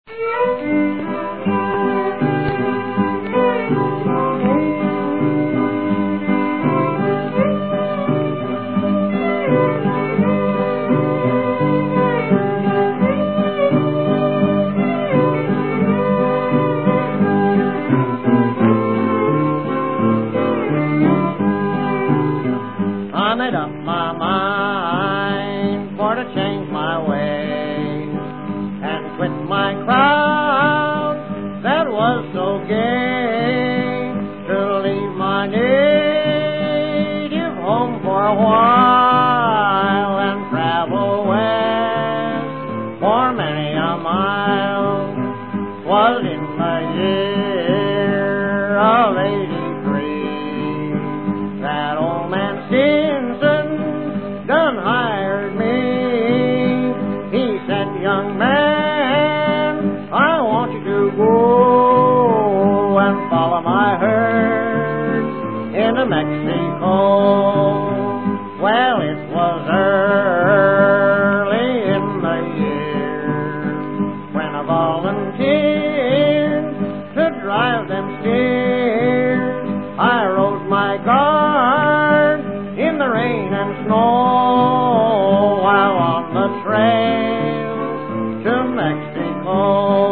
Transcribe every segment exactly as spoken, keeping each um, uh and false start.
I made up my mind for to change my ways and quit my crowd that was so gay, to leave my native home for a while and travel west for many a mile. 'Twas in the year of eighty-three that old man Stinson done hired me. He said, young man, I want you to go and follow my herd into Mexico. Well, it was early in the year when I volunteered to drive them steers. I rode my guard in the rain and snow while on the trail to Mexico.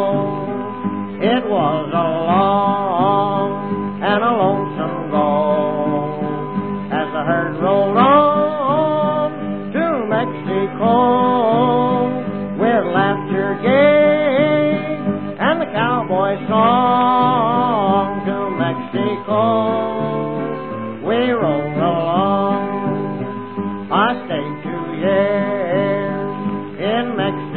It was a long and a lonesome go as the herd rolled on to Mexico with laughter gay and the cowboy song to Mexico. We rolled along. I stayed two years in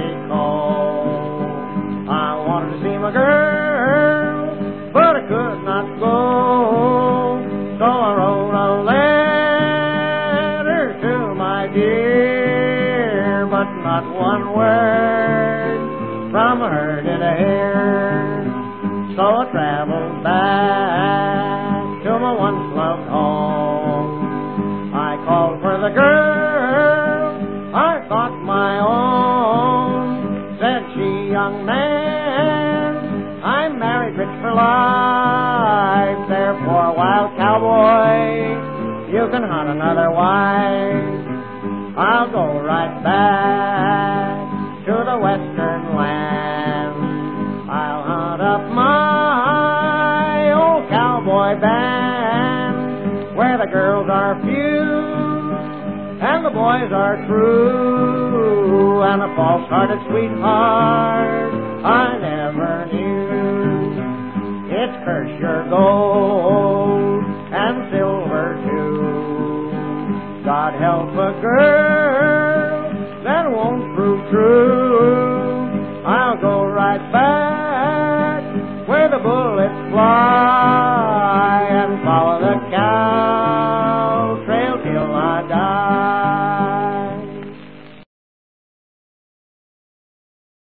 Mexico. I wanted to see my girl, but I could not go. So I wrote a letter to my dear, but not one word from her did I hear. So I traveled back to my once loved home. I called for the girl I thought my own. Said she, young man, I'm married rich for life. Therefore, wild cowboy, you can hunt another wife. I'll go right back to the western land. I'll hunt up my old cowboy band, where the girls are few and the boys are true, and a false-hearted sweetheart I never knew. It's curse your gold and silver too. God help a girl that won't prove true.